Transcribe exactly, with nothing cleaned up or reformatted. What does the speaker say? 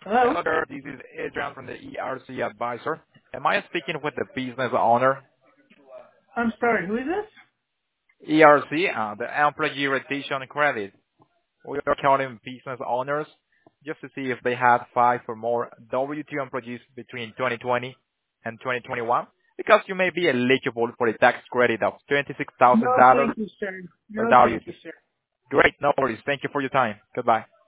Hello? Hello there, this is Adrian from the E R C Advisor. Am I speaking with the business owner? I'm sorry, who is this? E R C, uh, the Employee Retention Credit. We are calling business owners just to see if they had five or more W two employees between twenty twenty and twenty twenty-one, because you may be eligible for a tax credit of twenty-six thousand No, dollars thank you, sir. per No, W thank two. you, sir. Great, no worries. Thank you for your time. Goodbye.